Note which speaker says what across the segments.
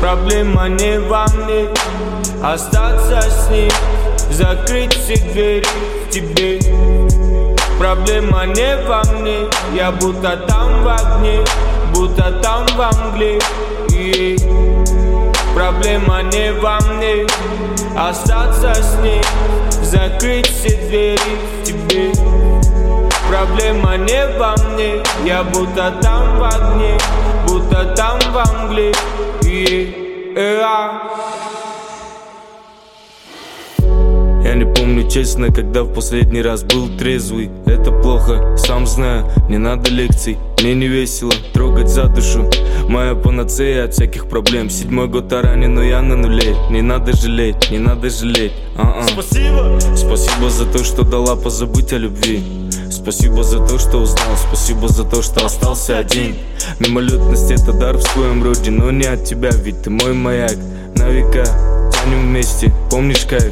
Speaker 1: Проблема не во мне, остаться с ним, закрыть все двери в тебе. Проблема не во мне, я будто там в огне, будто там во мгле. Проблема не во мне, остаться с ней, закрыть все двери в тебе. Проблема не во мне, я будто там в огне, будто там во мгле. Я не помню честно, когда в последний раз был трезвый. Это плохо, сам знаю, не надо лекций. Мне не весело трогать за душу, моя панацея от всяких проблем. 7-й год ранен, но я на нуле. Не надо жалеть, не надо жалеть.
Speaker 2: Спасибо!
Speaker 1: Спасибо за то, что дала позабыть о любви. Спасибо за то, что узнал, спасибо за то, что остался один. Мимолетность — это дар в своем роде, но не от тебя, ведь ты мой маяк. На века тянем вместе, помнишь кайф?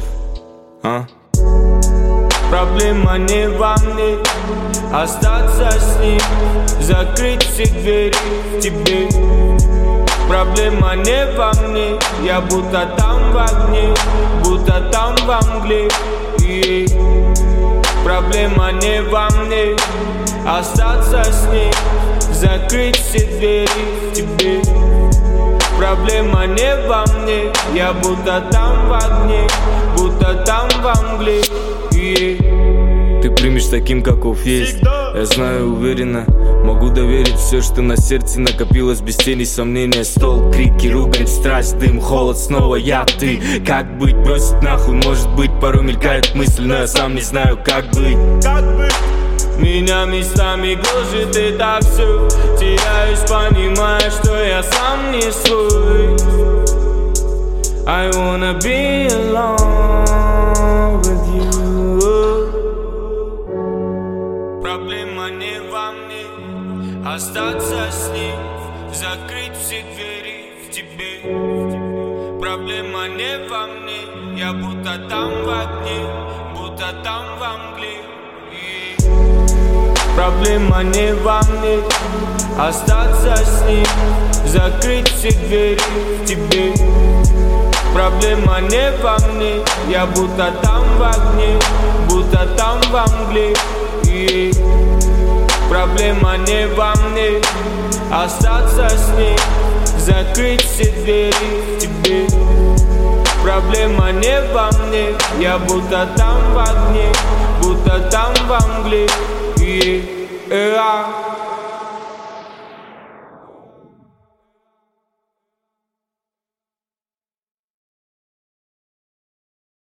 Speaker 1: Проблема не во мне, остаться с ним, закрыть все двери в тебе. Проблема не во мне, я будто там в огне, будто там во мгле. Проблема не во мне, остаться с ней, закрыть все двери в тебе. Проблема не во мне, я будто там в огне, будто там во мгле. Ты примешь таким, каков есть. Я знаю уверенно, могу доверить все, что на сердце накопилось без тени сомнения. Стол, крики, ругань, страсть, дым, холод, снова я, ты. Как быть? Бросить нахуй, может быть, порой мелькает мысль, но я сам не знаю, как быть. Меня местами гложет это все, теряюсь, понимая, что я сам не свой. I wanna be alone with you. Проблема не во мне, остаться с ним, закрыть все двери в тебе. Проблема не во мне, я будто там в огне, будто там во мгле. Проблема не во мне, остаться с ним, закрыть все двери в тебе. Проблема не во мне, я будто там в огне, будто там во мгле. Проблема не во мне, остаться с ней, закрыть все двери в тебе. Проблема не во мне, я будто там в огне, будто там во мгле.